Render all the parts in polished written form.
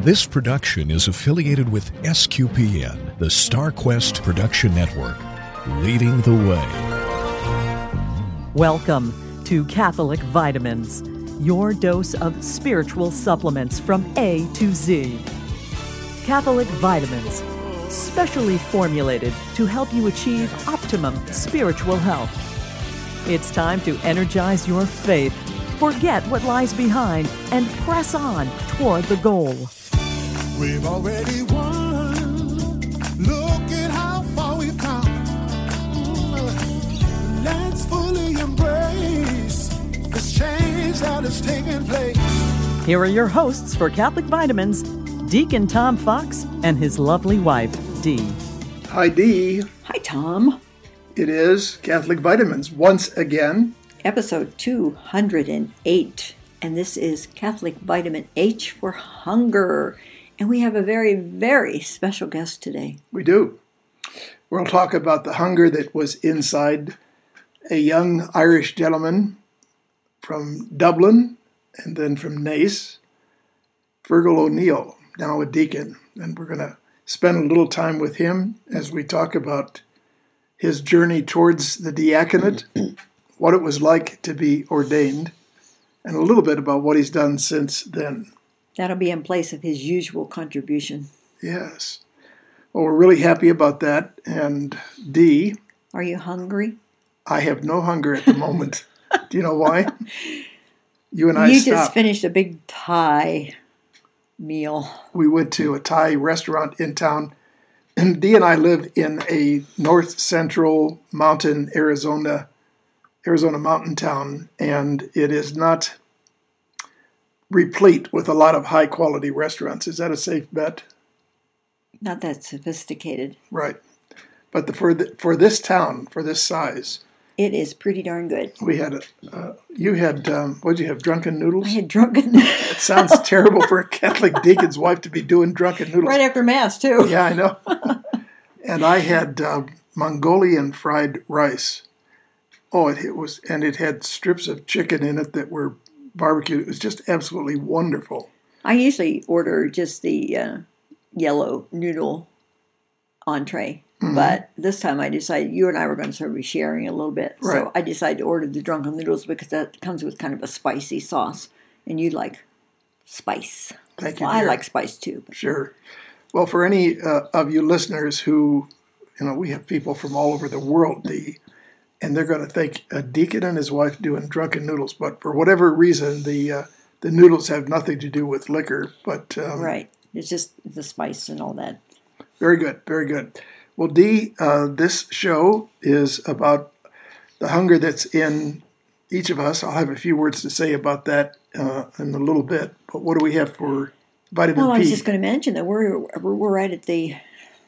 This production is affiliated with SQPN, the StarQuest Production Network, leading the way. Welcome to Catholic Vitamins, your dose of spiritual supplements from A to Z. Catholic Vitamins, specially formulated to help you achieve optimum spiritual health. It's time to energize your faith, forget what lies behind, and press on toward the goal. We've already won. Look at how far we've come. Let's fully embrace this change that is taking place. Here are your hosts for Catholic Vitamins, Deacon Tom Fox and his lovely wife, Dee. Hi, Dee. Hi, Tom. It is Catholic Vitamins once again. Episode 208, and this is Catholic Vitamin H for Hunger. And we have a very, very special guest today. We do. We'll talk about the hunger that was inside a young Irish gentleman from Dublin and then from Naas, Fergal O'Neill, now a deacon. And we're going to spend a little time with him as we talk about his journey towards the diaconate, what it was like to be ordained, and a little bit about what he's done since then. That'll be in place of his usual contribution. Yes. Well, we're really happy about that. And Dee. Are you hungry? I have no hunger at the moment. Do you know why? You and I You stopped. just finished a big Thai meal. We went to a Thai restaurant in town. And Dee and I live in a north central mountain, Arizona mountain town. And it is not replete with a lot of high-quality restaurants. Is that a safe bet? Not that sophisticated. Right. But for this town, for this size, it is pretty darn good. we had you had what did you have? Drunken noodles. I had drunken. It sounds terrible for a Catholic deacon's wife to be doing drunken noodles. Right after Mass, too. Yeah, I know. And I had Mongolian fried rice. Oh, it had strips of chicken in it that were barbecue. It was just absolutely wonderful. I usually order just the yellow noodle entree, but this time I decided you and I were going to sort of be sharing a little bit. Right. So I decided to order the drunken noodles because that comes with kind of a spicy sauce, and you like spice. Thank you, Well, I dear. like spice too. Sure. Well, for any of you listeners who, we have people from all over the world, and they're going to think a deacon and his wife doing drunken noodles, but for whatever reason, the noodles have nothing to do with liquor. But Right. It's just the spice and all that. Very good, very good. Well, Dee, this show is about the hunger that's in each of us. I'll have a few words to say about that in a little bit. But what do we have for vitamin Well, P? I was just going to mention that we're right at the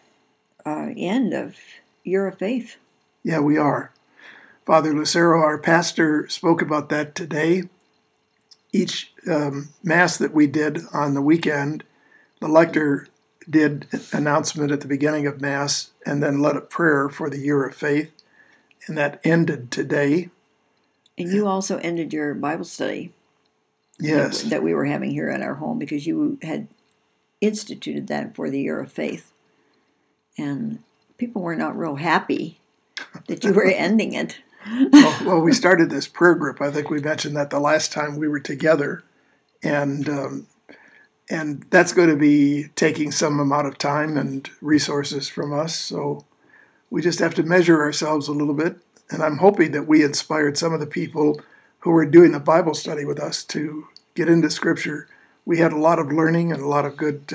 end of Year of Faith. Yeah, we are. Father Lucero, our pastor, spoke about that today. Each Mass that we did on the weekend, the lector did an announcement at the beginning of Mass and then led a prayer for the Year of Faith, and that ended today. And you also ended your Bible study. Yes. That we were having here at our home because you had instituted that for the Year of Faith. And people were not real happy that you were ending it. Well, we started this prayer group. I think we mentioned that the last time we were together, and that's going to be taking some amount of time and resources from us. So we just have to measure ourselves a little bit. And I'm hoping that we inspired some of the people who were doing the Bible study with us to get into Scripture. We had a lot of learning and a lot of good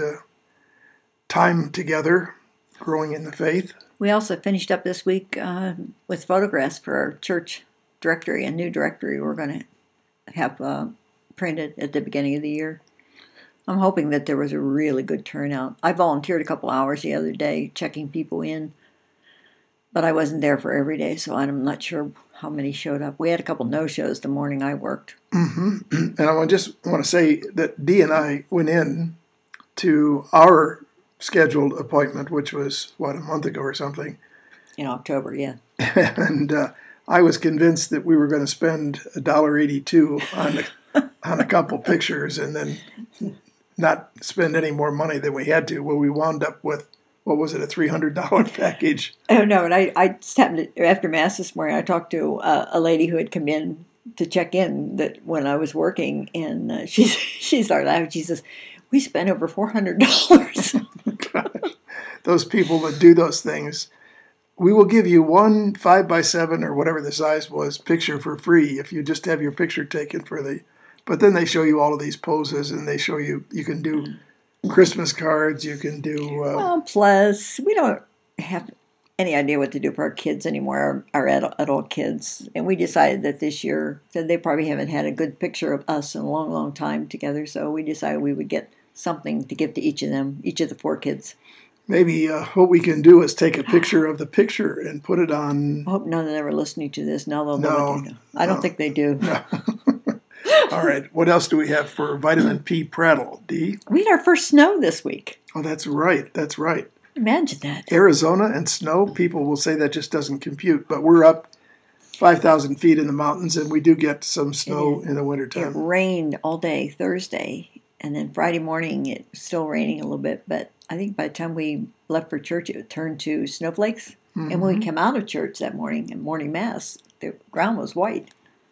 time together, growing in the faith. We also finished up this week with photographs for our church directory, a new directory we're going to have printed at the beginning of the year. I'm hoping that there was a really good turnout. I volunteered a couple hours the other day checking people in, but I wasn't there for every day, so I'm not sure how many showed up. We had a couple no-shows the morning I worked. Mm-hmm. And I just want to say that Dee and I went in to our scheduled appointment, which was, a month ago or something. In October, yeah. And I was convinced that we were going to spend $1.82 on a couple pictures, and then not spend any more money than we had to. Well, we wound up with, what was it, a $300 package? Oh, no, and I just happened to, after Mass this morning, I talked to a lady who had come in to check in that when I was working, and she started laughing. She says, "We spent over $400." Those people that do those things, we will give you one 5x7 or whatever the size was picture for free if you just have your picture taken for the. But then they show you all of these poses, and they show you can do Christmas cards, you can do. Plus, we don't have any idea what to do for our kids anymore, our adult kids, and we decided that this year that they probably haven't had a good picture of us in a long, long time together. So we decided we would get something to give to each of them, each of the 4 kids. Maybe what we can do is take a picture of the picture and put it on. I hope none of them are listening to this. Now they'll know what they do. I don't think they do. No. All right. What else do we have for vitamin P prattle, Dee? We had our first snow this week. Oh, that's right. That's right. Imagine that. Arizona and snow, people will say that just doesn't compute, but we're up 5,000 feet in the mountains, and we do get some snow in the wintertime. It rained all day Thursday, and then Friday morning it was still raining a little bit, but I think by the time we left for church, it turned to snowflakes. Mm-hmm. And when we came out of church that morning, in morning mass, the ground was white.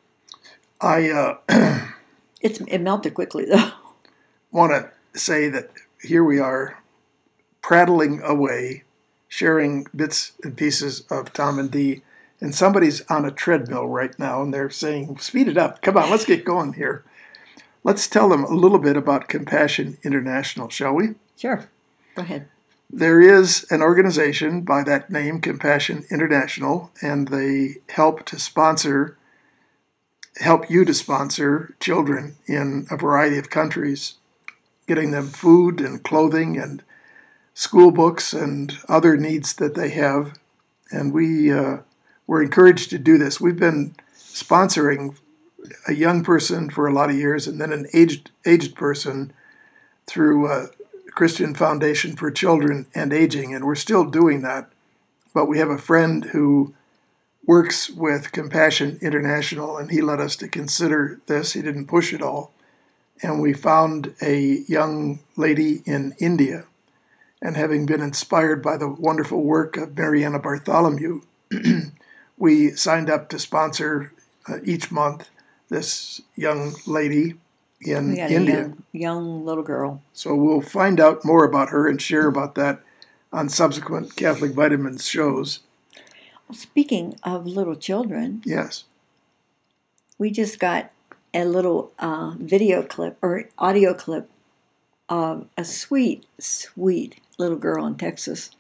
It melted quickly, though. Want to say that here we are, prattling away, sharing bits and pieces of Tom and Dee, and somebody's on a treadmill right now, and they're saying, "Speed it up! Come on, let's get going here." Let's tell them a little bit about Compassion International, shall we? Sure. Go ahead. There is an organization by that name, Compassion International, and they help you to sponsor children in a variety of countries, getting them food and clothing and school books and other needs that they have. And we're encouraged to do this. We've been sponsoring a young person for a lot of years, and then an aged person through Christian Foundation for Children and Aging, and we're still doing that. But we have a friend who works with Compassion International, and he led us to consider this. He didn't push it all. And we found a young lady in India, and having been inspired by the wonderful work of Mariana Bartholomew, we signed up to sponsor each month this young lady in India. A young little girl. So we'll find out more about her and share about that on subsequent Catholic Vitamins shows. Well, speaking of little children, yes, we just got a little video clip or audio clip of a sweet, sweet little girl in Texas,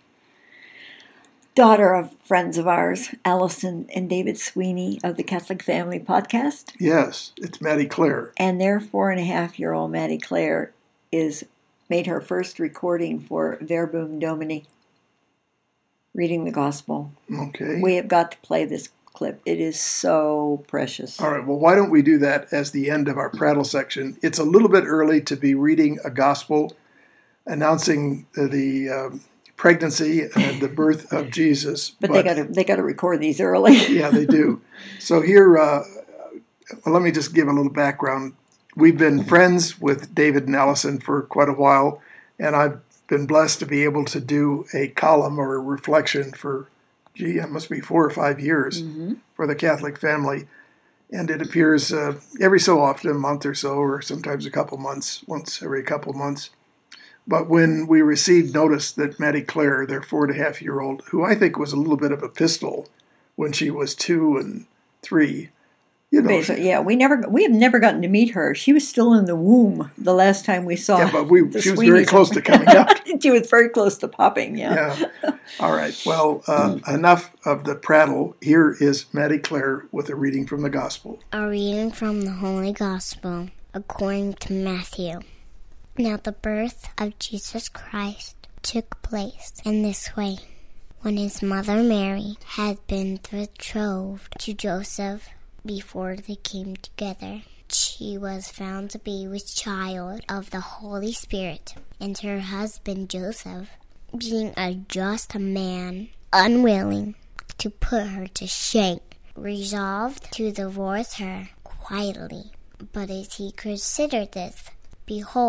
daughter of friends of ours, Allison and David Sweeney of the Catholic Family Podcast. Yes, it's Maddie Claire. And their 4.5-year-old Maddie Claire made her first recording for Verbum Domini, reading the Gospel. Okay. We have got to play this clip. It is so precious. All right, well, why don't we do that as the end of our prattle section? It's a little bit early to be reading a Gospel announcing the pregnancy and the birth of Jesus. But they got to record these early. Yeah, they do. So here, let me just give a little background. We've been friends with David and Allison for quite a while, and I've been blessed to be able to do a column or a reflection for, it must be 4 or 5 years for the Catholic Family. And it appears every so often, a month or so, or sometimes a couple months, once every couple months. But when we received notice that Maddie Claire, their 4.5-year-old, who I think was a little bit of a pistol when she was 2 and 3, you know. Yeah, we have never gotten to meet her. She was still in the womb the last time we saw. Yeah, but she was very close to coming out. She was very close to popping. Yeah. All right. Well, enough of the prattle. Here is Maddie Claire with a reading from the Gospel. A reading from the Holy Gospel according to Matthew. Now the birth of Jesus Christ took place in this way. When his mother Mary had been betrothed to Joseph, before they came together, she was found to be with child of the Holy Spirit, and her husband Joseph, being a just man, unwilling to put her to shame, resolved to divorce her quietly. But as he considered this, behold,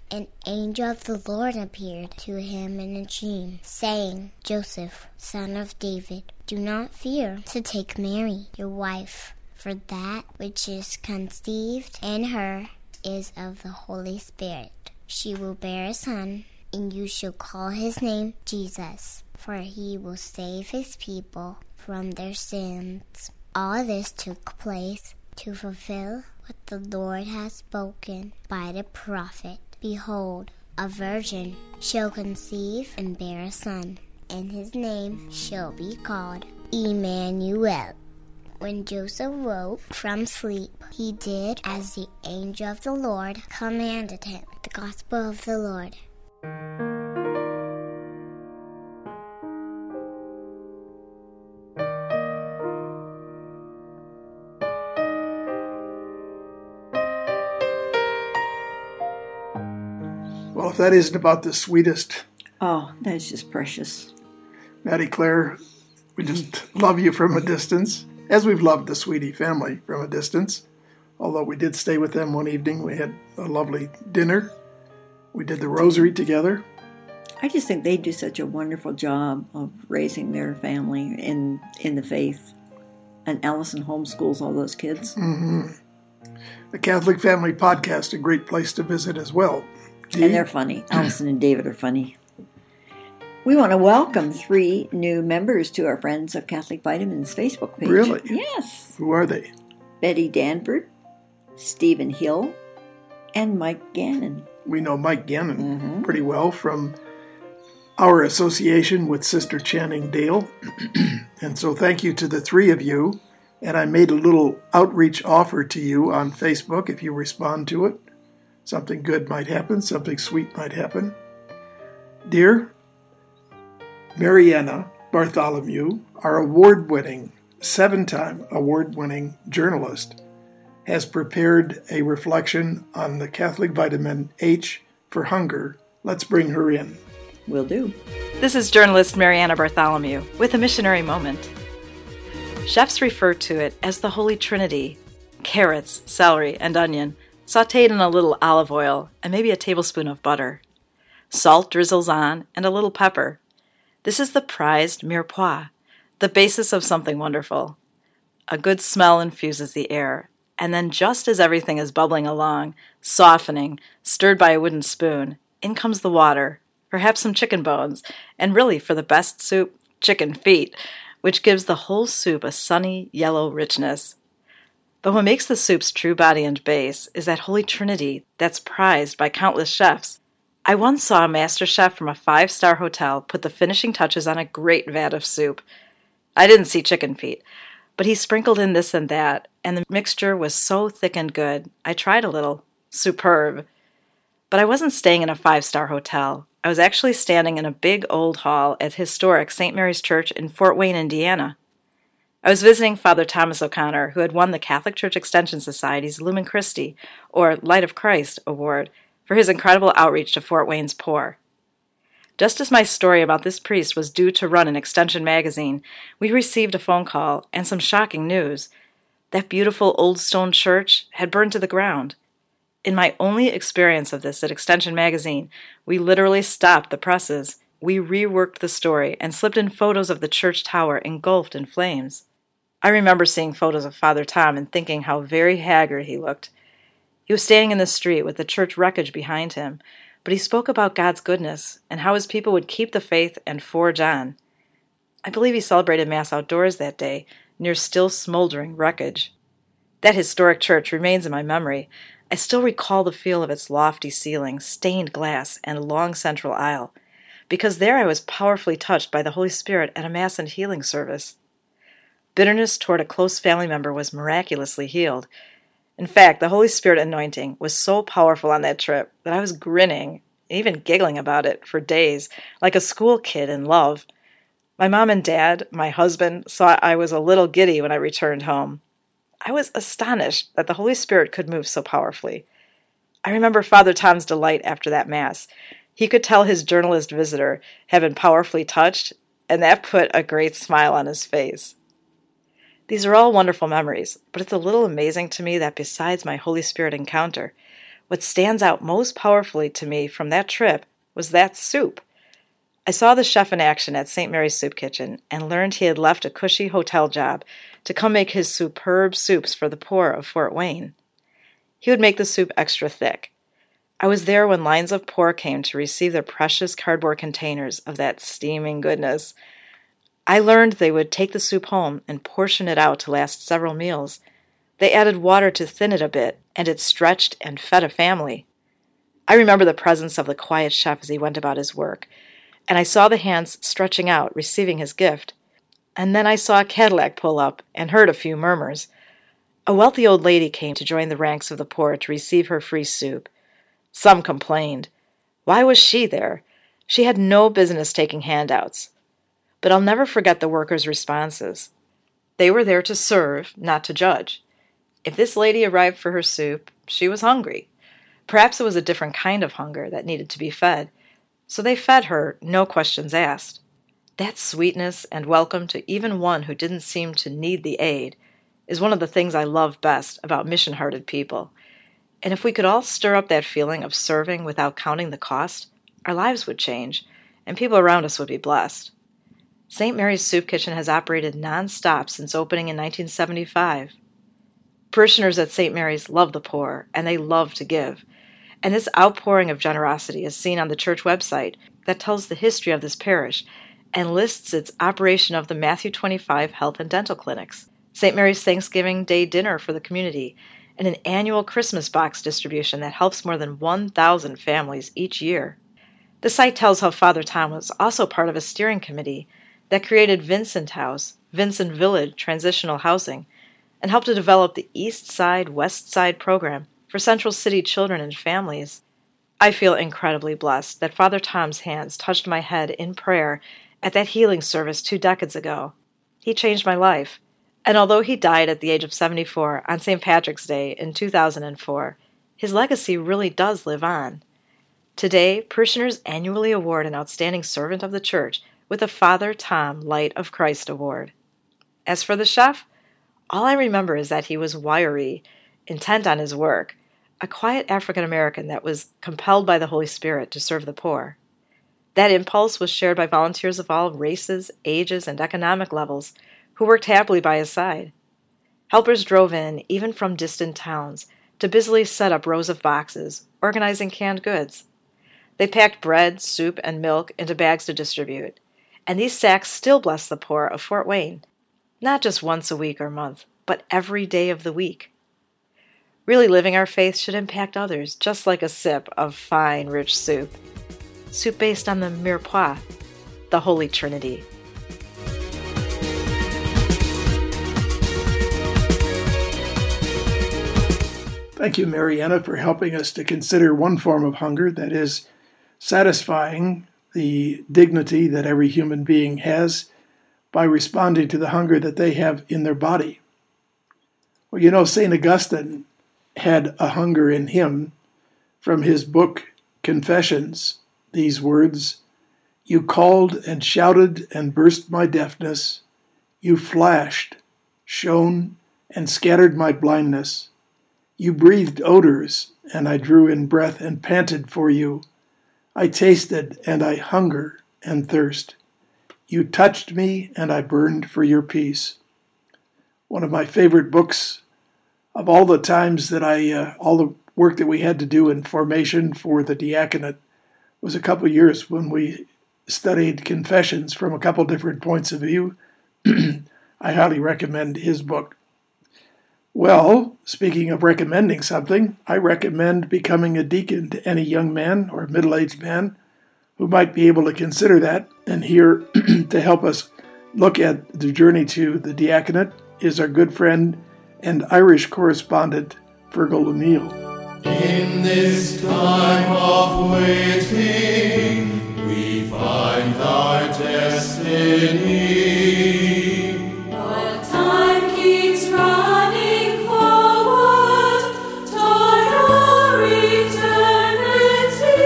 an angel of the Lord appeared to him in a dream, saying, Joseph, son of David, do not fear to take Mary, your wife, for that which is conceived in her is of the Holy Spirit. She will bear a son, and you shall call his name Jesus, for he will save his people from their sins. All this took place to fulfill what the Lord has spoken by the prophet. Behold, a virgin shall conceive and bear a son, and his name shall be called Emmanuel. When Joseph woke from sleep, he did as the angel of the Lord commanded him. The Gospel of the Lord. Well, if that isn't about the sweetest, Oh, that's just precious. Maddie Claire, we just love you from a distance, as we've loved the Sweetie family from a distance. Although we did stay with them one evening. We had a lovely dinner. We did the rosary together. I just think they do such a wonderful job of raising their family in the faith. And Allison homeschools all those kids. The Catholic Family Podcast, a great place to visit as well. And they're funny. Allison and David are funny. We want to welcome 3 new members to our Friends of Catholic Vitamins Facebook page. Really? Yes. Who are they? Betty Danford, Stephen Hill, and Mike Gannon. We know Mike Gannon pretty well from our association with Sister Channing Dale. And so thank you to the 3 of you. And I made a little outreach offer to you on Facebook. If you respond to it, something good might happen, something sweet might happen. Dear Mariana Bartholomew, our award-winning, 7-time award-winning journalist, has prepared a reflection on the Catholic vitamin H for hunger. Let's bring her in. Will do. This is journalist Mariana Bartholomew with a missionary moment. Chefs refer to it as the Holy Trinity: carrots, celery, and onion, sautéed in a little olive oil and maybe a tablespoon of butter. Salt drizzles on and a little pepper. This is the prized mirepoix, the basis of something wonderful. A good smell infuses the air, and then just as everything is bubbling along, softening, stirred by a wooden spoon, in comes the water, perhaps some chicken bones, and really, for the best soup, chicken feet, which gives the whole soup a sunny, yellow richness. But what makes the soup's true body and base is that Holy Trinity that's prized by countless chefs. I once saw a master chef from a 5-star hotel put the finishing touches on a great vat of soup. I didn't see chicken feet, but he sprinkled in this and that, and the mixture was so thick and good, I tried a little. Superb. But I wasn't staying in a 5-star hotel. I was actually standing in a big old hall at historic St. Mary's Church in Fort Wayne, Indiana. I was visiting Father Thomas O'Connor, who had won the Catholic Church Extension Society's Lumen Christi, or Light of Christ, award for his incredible outreach to Fort Wayne's poor. Just as my story about this priest was due to run in Extension magazine, we received a phone call and some shocking news. That beautiful old stone church had burned to the ground. In my only experience of this at Extension magazine, we literally stopped the presses. We reworked the story and slipped in photos of the church tower engulfed in flames. I remember seeing photos of Father Tom and thinking how very haggard he looked. He was standing in the street with the church wreckage behind him, but he spoke about God's goodness and how his people would keep the faith and forge on. I believe he celebrated Mass outdoors that day, near still smoldering wreckage. That historic church remains in my memory. I still recall the feel of its lofty ceiling, stained glass, and long central aisle, because there I was powerfully touched by the Holy Spirit at a Mass and healing service. Bitterness toward a close family member was miraculously healed. In fact, the Holy Spirit anointing was so powerful on that trip that I was grinning, even giggling about it, for days, like a school kid in love. My mom and dad, my husband, saw I was a little giddy when I returned home. I was astonished that the Holy Spirit could move so powerfully. I remember Father Tom's delight after that Mass. He could tell his journalist visitor had been powerfully touched, and that put a great smile on his face. These are all wonderful memories, but it's a little amazing to me that besides my Holy Spirit encounter, What stands out most powerfully to me from that trip was that soup. I saw the chef in action at St. Mary's Soup Kitchen and learned he had left a cushy hotel job to come make his superb soups for the poor of Fort Wayne. He would make the soup extra thick. I was there when lines of poor came to receive their precious cardboard containers of that steaming goodness. I learned they would take the soup home and portion it out to last several meals. They added water to thin it a bit, and it stretched and fed a family. I remember the presence of the quiet chef as he went about his work, and I saw the hands stretching out, receiving his gift. And then I saw a Cadillac pull up and heard a few murmurs. A wealthy old lady came to join the ranks of the poor to receive her free soup. Some complained. Why was she there? She had no business taking handouts. But I'll never forget the workers' responses. They were there to serve, not to judge. If this lady arrived for her soup, she was hungry. Perhaps it was a different kind of hunger that needed to be fed. So they fed her, no questions asked. That sweetness and welcome to even one who didn't seem to need the aid is one of the things I love best about mission-hearted people. And if we could all stir up that feeling of serving without counting the cost, our lives would change, and people around us would be blessed. St. Mary's Soup Kitchen has operated non-stop since opening in 1975. Parishioners at St. Mary's love the poor, and they love to give. And this outpouring of generosity is seen on the church website that tells the history of this parish and lists its operation of the Matthew 25 health and dental clinics, St. Mary's Thanksgiving Day dinner for the community, and an annual Christmas box distribution that helps more than 1,000 families each year. The site tells how Father Tom was also part of a steering committee that created Vincent House, Vincent Village Transitional Housing, and helped to develop the East Side, West Side program for Central City children and families. I feel incredibly blessed that Father Tom's hands touched my head in prayer at that healing service 2 decades ago. He changed my life, and although he died at the age of 74 on St. Patrick's Day in 2004, his legacy really does live on. Today, parishioners annually award an outstanding servant of the church with the Father Tom Light of Christ Award. As for the chef, all I remember is that he was wiry, intent on his work, a quiet African-American that was compelled by the Holy Spirit to serve the poor. That impulse was shared by volunteers of all races, ages, and economic levels who worked happily by his side. Helpers drove in, even from distant towns, to busily set up rows of boxes, organizing canned goods. They packed bread, soup, and milk into bags to distribute, and these sacks still bless the poor of Fort Wayne, not just once a week or month, but every day of the week. Really living our faith should impact others, just like a sip of fine, rich soup. Soup based on the mirepoix, the Holy Trinity. Thank you, Mariana, for helping us to consider one form of hunger that is satisfying the dignity that every human being has by responding to the hunger that they have in their body. Well, you know, St. Augustine had a hunger in him from his book, Confessions, these words, "You called and shouted and burst my deafness. You flashed, shone, and scattered my blindness. You breathed odors, and I drew in breath and panted for you. I tasted, and I hunger and thirst. You touched me, and I burned for your peace." One of my favorite books of all the times that all the work that we had to do in formation for the diaconate was a couple years when we studied Confessions from a couple different points of view. I highly recommend his book. Well, speaking of recommending something, I recommend becoming a deacon to any young man or middle-aged man who might be able to consider that. And here to help us look at the journey to the diaconate is our good friend and Irish correspondent, Fergal O'Neill. In this time of waiting, we find our destiny. But time keeps running forward toward our eternity.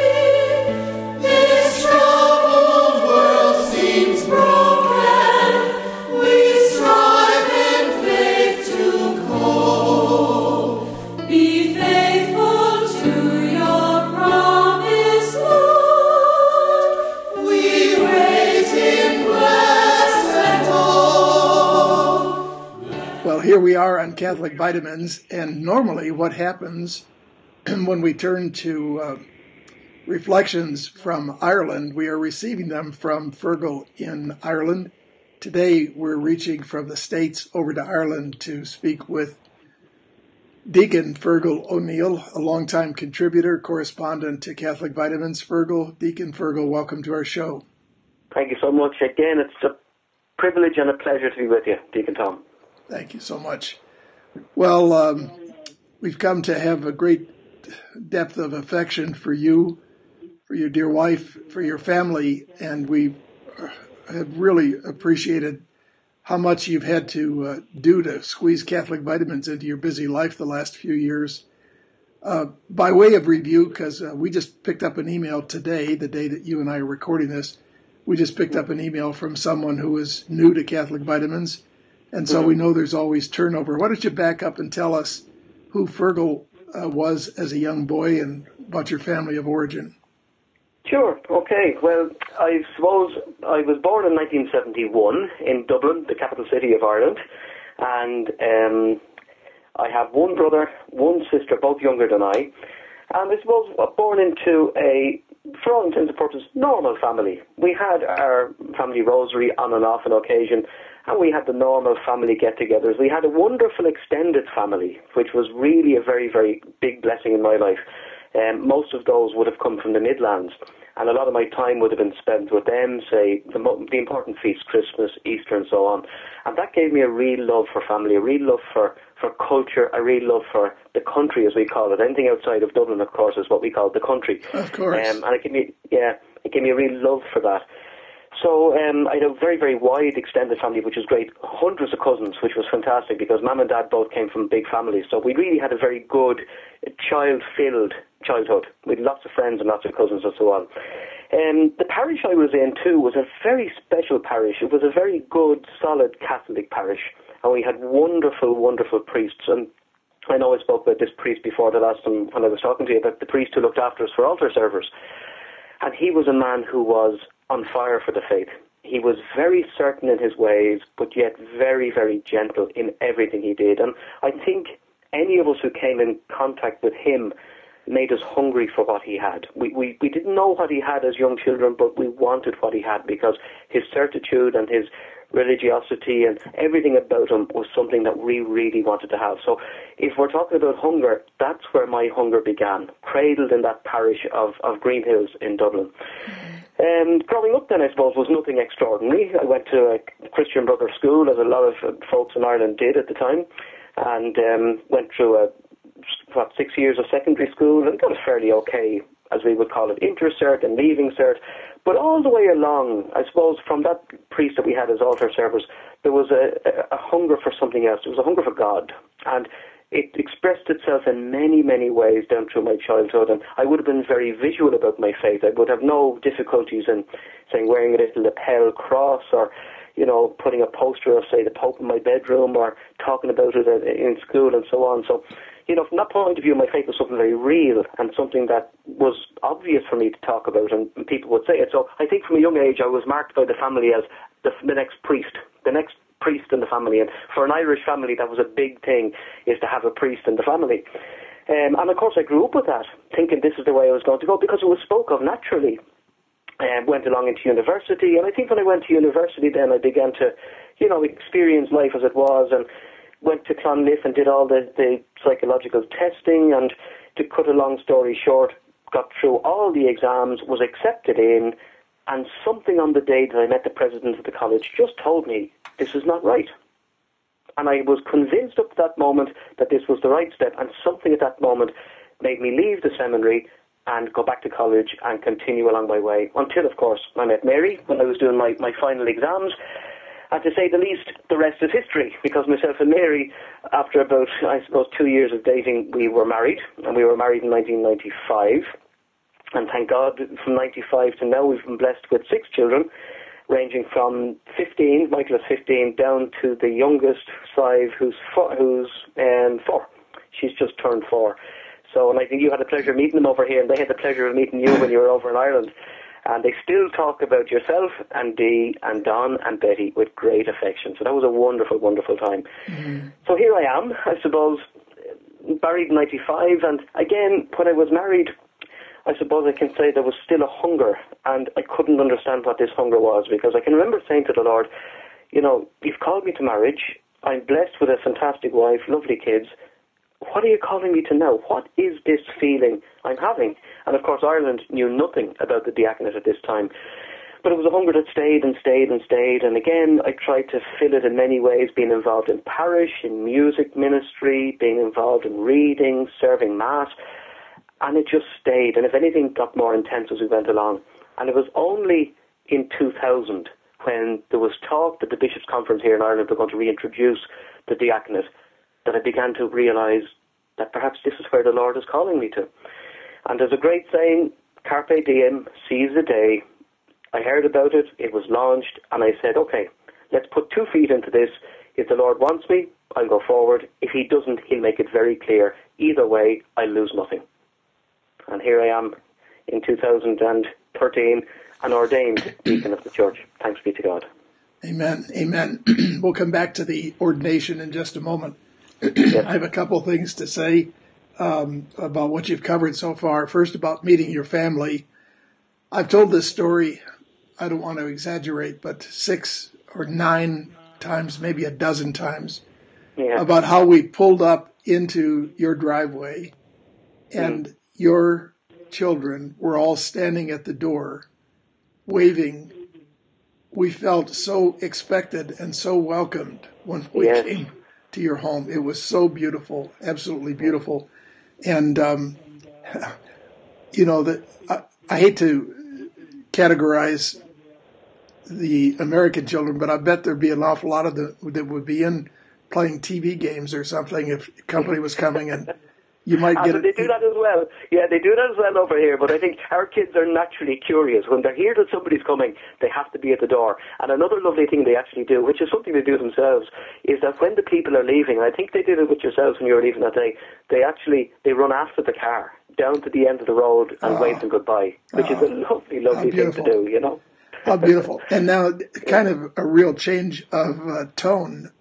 This troubled world seems broken. We strive in faith to cope. Be faithful to here we are on Catholic Vitamins, and normally what happens when we turn to reflections from Ireland, we are receiving them from Fergal in Ireland. Today we're reaching from the States over to Ireland to speak with Deacon Fergal O'Neill, a longtime contributor, correspondent to Catholic Vitamins. Deacon Fergal, welcome to our show. Thank you so much. Again, it's a privilege and a pleasure to be with you, Deacon Tom. Thank you so much. Well, we've come to have a great depth of affection for you, for your dear wife, for your family, and we have really appreciated how much you've had to do to squeeze Catholic Vitamins into your busy life the last few years. By way of review, because we just picked up an email today, the day that you and I are recording this, we just picked up an email from someone who is new to Catholic Vitamins, and so we know there's always turnover. Why don't you back up and tell us who Fergal was as a young boy and about your family of origin? Sure, okay. Well, I suppose I was born in 1971 in Dublin, the capital city of Ireland, and I have one brother, one sister, both younger than I, and I suppose I was born into a, for all intents and purposes, normal family. We had our family rosary on and off on occasion, and we had the normal family get-togethers. We had a wonderful extended family, which was really a very, very big blessing in my life. Most of those would have come from the Midlands, and a lot of my time would have been spent with them, say, the important feasts, Christmas, Easter, and so on. And that gave me a real love for family, a real love for culture, a real love for the country, as we call it. Anything outside of Dublin, of course, is what we call the country. Of course. And it gave me a real love for that. So I had a very, very wide extended family, which was great. Hundreds of cousins, which was fantastic because Mum and Dad both came from big families. So we really had a very good child-filled childhood with lots of friends and lots of cousins and so on. The parish I was in, too, was a very special parish. It was a very good, solid Catholic parish. And we had wonderful, wonderful priests. And I know I spoke about this priest before the last time when I was talking to you, about the priest who looked after us for altar servers. And he was a man who was on fire for the faith. He was very certain in his ways, but yet very, very gentle in everything he did. And I think any of us who came in contact with him made us hungry for what he had. We didn't know what he had as young children, but we wanted what he had because his certitude and his religiosity and everything about him was something that we really wanted to have. So if we're talking about hunger, that's where my hunger began, cradled in that parish of Greenhills in Dublin. Growing up then, I suppose, was nothing extraordinary. I went to a Christian Brothers school, as a lot of folks in Ireland did at the time, and went through 6 years of secondary school and got a fairly okay, as we would call it, inter-cert and leaving cert. But all the way along, I suppose, from that priest that we had as altar servers, there was a hunger for something else. There was a hunger for God. And it expressed itself in many, many ways down through my childhood. And I would have been very visual about my faith. I would have no difficulties in, saying, wearing a little lapel cross or, you know, putting a poster of, say, the Pope in my bedroom or talking about it in school and so on. So, you know, from that point of view, my faith was something very real and something that was obvious for me to talk about, and people would say it. So I think from a young age, I was marked by the family as the next priest in the family. And for an Irish family, that was a big thing, is to have a priest in the family. And of course, I grew up with that, thinking this is the way I was going to go, because it was spoke of naturally. Went along into university, and I think when I went to university then I began to, you know, experience life as it was, and went to Clonliffe and did all the psychological testing, and to cut a long story short, got through all the exams, was accepted in, and something on the day that I met the president of the college just told me this is not right. And I was convinced up to that moment that this was the right step, and something at that moment made me leave the seminary and go back to college and continue along my way, until, of course, I met Mary when I was doing my final exams. And to say the least, the rest is history, because myself and Mary, after about, I suppose, 2 years of dating, we were married, and we were married in 1995. And thank God, from 95 to now, we've been blessed with 6 children, ranging from 15, Michael is 15, down to the youngest, Sive, who's 4. She's just turned 4. So, and I think you had the pleasure of meeting them over here, and they had the pleasure of meeting you when you were over in Ireland. And they still talk about yourself and Dee and Don and Betty with great affection. So that was a wonderful, wonderful time. So here I am, I suppose, married in 95. And again, when I was married, I suppose I can say there was still a hunger. And I couldn't understand what this hunger was, because I can remember saying to the Lord, you know, you've called me to marriage. I'm blessed with a fantastic wife, lovely kids. What are you calling me to now? What is this feeling I'm having? And of course, Ireland knew nothing about the diaconate at this time. But it was a hunger that stayed and stayed and stayed. And again, I tried to fill it in many ways, being involved in parish, in music ministry, being involved in reading, serving Mass. And it just stayed. And if anything, got more intense as we went along. And it was only in 2000 when there was talk that the Bishops' Conference here in Ireland were going to reintroduce the diaconate, that I began to realise that perhaps this is where the Lord is calling me to. And there's a great saying, Carpe Diem, seize the day. I heard about it, it was launched, and I said, okay, let's put 2 feet into this. If the Lord wants me, I'll go forward. If he doesn't, he'll make it very clear. Either way, I'll lose nothing. And here I am in 2013, an ordained deacon of the church. Thanks be to God. Amen. Amen. We'll come back to the ordination in just a moment. Yes. I have a couple things to say about what you've covered so far. First, about meeting your family. I've told this story, I don't want to exaggerate, but 6 or 9 times, maybe a dozen times, about how we pulled up into your driveway and your children were all standing at the door waving. We felt so expected and so welcomed when we came to your home. It was so beautiful, absolutely beautiful. And, you know, that I hate to categorize the American children, but I bet there'd be an awful lot of them that would be in playing TV games or something if company was coming, and you might get it. They do that as well. Yeah, they do that as well over here. But I think our kids are naturally curious. When they're hear that somebody's coming, they have to be at the door. And another lovely thing they actually do, which is something they do themselves, is that when the people are leaving, and I think they did it with yourselves when you were leaving that day, they run after the car down to the end of the road and wave them goodbye, which is a lovely, lovely thing to do, you know. How beautiful. And now kind of a real change of tone.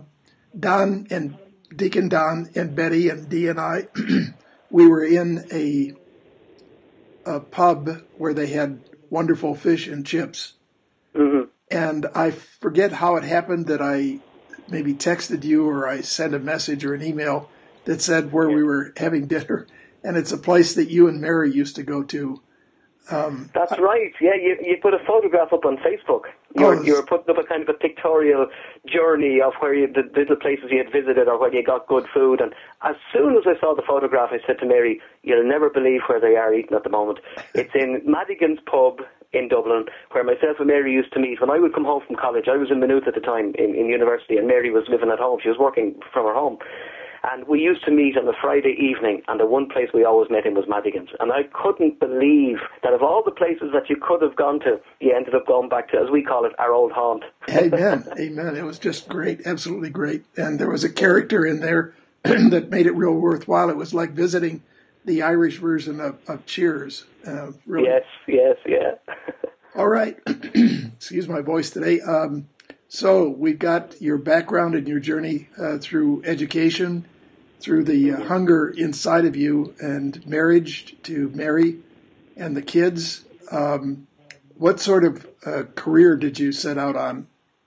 Deacon Don and Betty and Dee and I, we were in a pub where they had wonderful fish and chips. Mm-hmm. And I forget how it happened that I maybe texted you or I sent a message or an email that said where we were having dinner. And it's a place that you and Mary used to go to. That's right. Yeah, you put a photograph up on Facebook. You were putting up a kind of a pictorial journey of where the little places you had visited or where you got good food. And as soon as I saw the photograph, I said to Mary, "You'll never believe where they are eating at the moment." It's in Madigan's pub in Dublin, where myself and Mary used to meet. When I would come home from college, I was in Maynooth at the time in university, and Mary was living at home. She was working from her home. And we used to meet on a Friday evening, and the one place we always met in was Madigan's. And I couldn't believe that of all the places that you could have gone to, you ended up going back to, as we call it, our old haunt. Amen, amen. It was just great, absolutely great. And there was a character in there that made it real worthwhile. It was like visiting the Irish version of Cheers. Really. Yes, yeah. All right. Excuse my voice today. So we've got your background and your journey through education, through the hunger inside of you, and marriage to Mary and the kids. What sort of career did you set out on?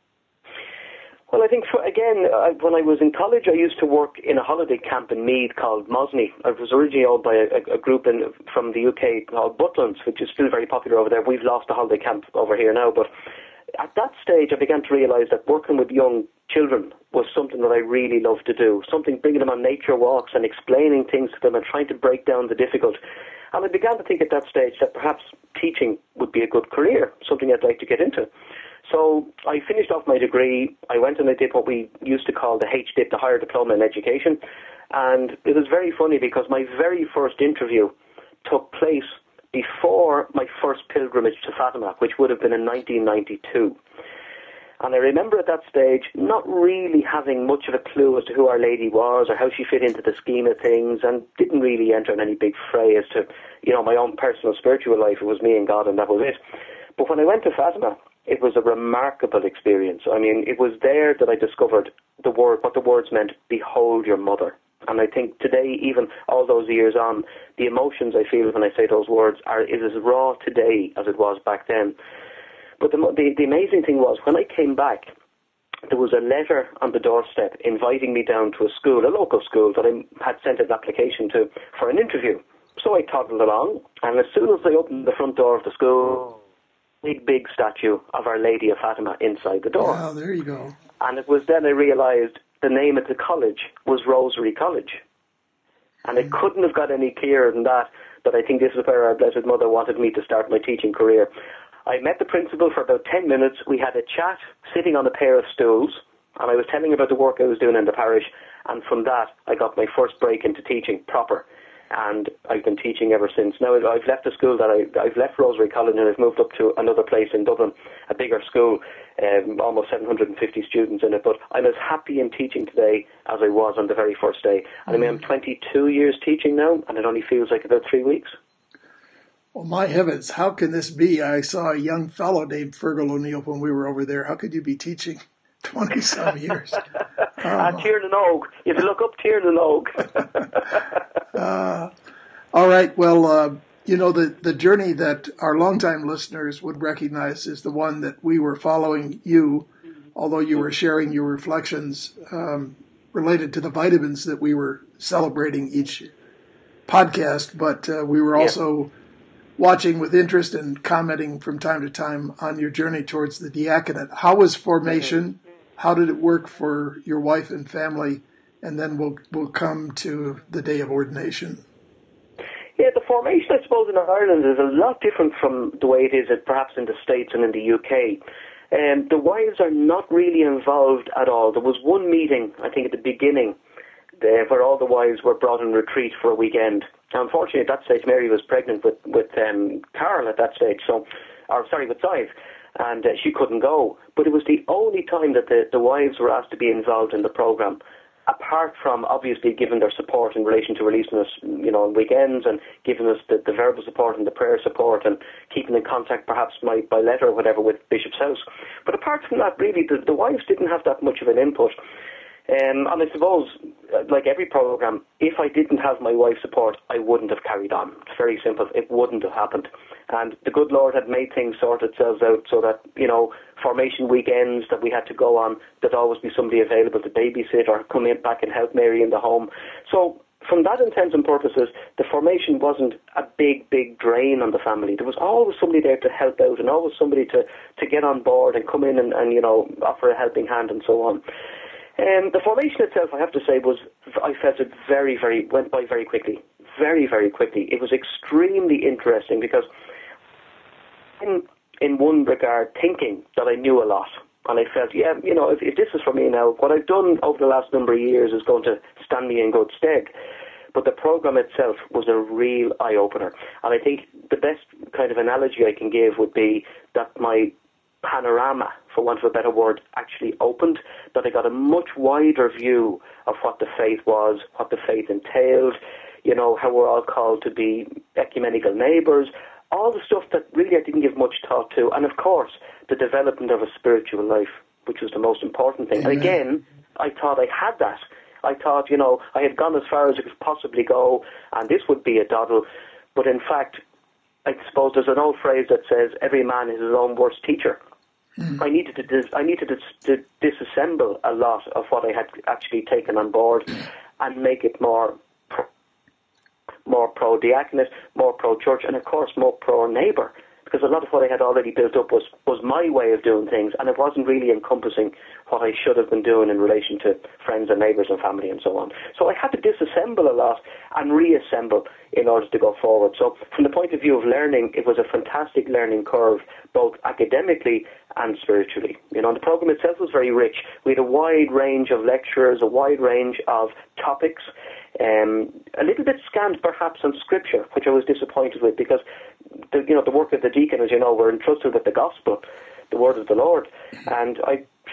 Well, I think, when I was in college, I used to work in a holiday camp in Meath called Mosney. I was originally owned by a group from the UK called Butlins, which is still very popular over there. We've lost the holiday camp over here now, but at that stage, I began to realise that working with young children was something that I really loved to do, something bringing them on nature walks and explaining things to them and trying to break down the difficult. And I began to think at that stage that perhaps teaching would be a good career, something I'd like to get into. So I finished off my degree. I went and I did what we used to call the HDIP, the Higher Diploma in Education. And it was very funny because my very first interview took place before my first pilgrimage to Fatima, which would have been in 1992. And I remember at that stage not really having much of a clue as to who Our Lady was or how she fit into the scheme of things, and didn't really enter in any big fray as to, my own personal spiritual life. It was me and God, and that was it. But when I went to Fatima, it was a remarkable experience. I mean, it was there that I discovered what the words meant, behold your mother. And I think today, even all those years on, the emotions I feel when I say those words is as raw today as it was back then. But the amazing thing was, when I came back, there was a letter on the doorstep inviting me down to a local school that I had sent an application to for an interview. So I toddled along, and as soon as I opened the front door of the school, big statue of Our Lady of Fatima inside the door. Wow, there you go. And it was then I realised the name of the college was Rosary College. And it couldn't have got any clearer than that I think this is where our Blessed Mother wanted me to start my teaching career. I met the principal for about 10 minutes. We had a chat sitting on a pair of stools, and I was telling about the work I was doing in the parish, and from that I got my first break into teaching proper. And I've been teaching ever since. Now I've left the school I've left Rosary College, and I've moved up to another place in Dublin, a bigger school, almost 750 students in it. But I'm as happy in teaching today as I was on the very first day. And I mean, I'm 22 years teaching now, and it only feels like about 3 weeks. Well, my heavens, how can this be? I saw a young fellow named Fergal O'Neill when we were over there. How could you be teaching 20-some years? Tiernan Og. If you look up Tiernan Og. All right. Well, the journey that our longtime listeners would recognize is the one that we were following you, although you were sharing your reflections related to the vitamins that we were celebrating each podcast. But we were also watching with interest and commenting from time to time on your journey towards the diaconate. How was formation? How did it work for your wife and family? And then we'll come to the day of ordination. Yeah, the formation, I suppose, in Ireland is a lot different from the way it is perhaps in the States and in the UK. The wives are not really involved at all. There was one meeting, I think, at the beginning, where all the wives were brought in retreat for a weekend. Now, unfortunately, at that stage, Mary was pregnant with Carl at that stage, with Sive, and she couldn't go. But it was the only time that the wives were asked to be involved in the programme, apart from obviously giving their support in relation to releasing us, on weekends, and giving us the verbal support and the prayer support, and keeping in contact perhaps by letter or whatever with Bishop's House. But apart from that, really, the wives didn't have that much of an input. And I suppose, like every programme, if I didn't have my wife's support, I wouldn't have carried on. It's very simple. It wouldn't have happened. And the good Lord had made things sort themselves out so that, formation weekends that we had to go on, there'd always be somebody available to babysit or come back and help Mary in the home. So from that intents and purposes, the formation wasn't a big drain on the family. There was always somebody there to help out, and always somebody to get on board and come in and offer a helping hand and so on. The formation itself, I have to say, I felt it went by very quickly. Very, very quickly. It was extremely interesting because in one regard, thinking that I knew a lot. And I felt, if this is for me now, what I've done over the last number of years is going to stand me in good stead. But the programme itself was a real eye-opener. And I think the best kind of analogy I can give would be that my panorama, for want of a better word, actually opened, that I got a much wider view of what the faith was, what the faith entailed, how we're all called to be ecumenical neighbours, all the stuff that really I didn't give much thought to, and of course, the development of a spiritual life, which was the most important thing. Amen. And again, I thought I had that. I thought, I had gone as far as I could possibly go, and this would be a doddle. But in fact, I suppose there's an old phrase that says, every man is his own worst teacher. I needed to disassemble a lot of what I had actually taken on board and make it more pro-diaconate, more pro-church, and of course more pro-neighbour. Because a lot of what I had already built up was my way of doing things, and it wasn't really encompassing what I should have been doing in relation to friends and neighbours and family and so on. So I had to disassemble a lot and reassemble in order to go forward. So from the point of view of learning, it was a fantastic learning curve, both academically and spiritually. The programme itself was very rich. We had a wide range of lecturers, a wide range of topics, a little bit scant perhaps on scripture, which I was disappointed with, because the work of the deacon, as you know, we're entrusted with the gospel, the word of the Lord, and I